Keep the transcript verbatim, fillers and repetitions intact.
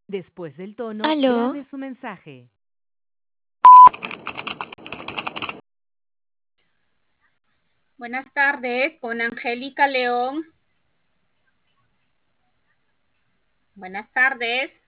Después del tono, ¿Aló? grabe su mensaje. Buenas tardes, con Angélica León. Buenas tardes.